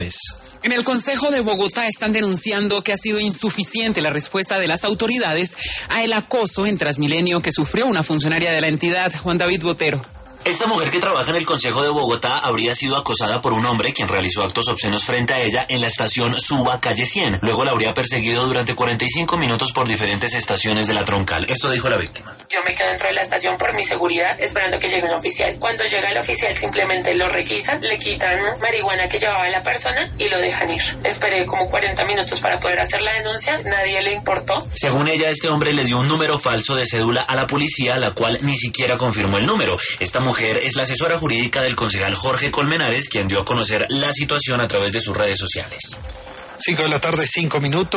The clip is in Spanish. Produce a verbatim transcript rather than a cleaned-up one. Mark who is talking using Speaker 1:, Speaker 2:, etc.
Speaker 1: En el Consejo de Bogotá están denunciando que ha sido insuficiente la respuesta de las autoridades a el acoso en Transmilenio que sufrió una funcionaria de la entidad, Juan David Botero.
Speaker 2: Esta mujer que trabaja en el Consejo de Bogotá habría sido acosada por un hombre quien realizó actos obscenos frente a ella en la estación Suba, calle cien. Luego la habría perseguido durante cuarenta y cinco minutos por diferentes estaciones de la troncal. Esto dijo la víctima.
Speaker 3: Yo me quedo dentro de la estación por mi seguridad esperando que llegue un oficial. Cuando llega el oficial simplemente lo requisan, le quitan marihuana que llevaba la persona y lo dejan ir. Esperé como cuarenta minutos para poder hacer la denuncia, nadie le importó.
Speaker 2: Según ella, este hombre le dio un número falso de cédula a la policía, la cual ni siquiera confirmó el número. Esta mujer es la asesora jurídica del concejal Jorge Colmenares, quien dio a conocer la situación a través de sus redes sociales.
Speaker 4: Cinco de la tarde, cinco minutos.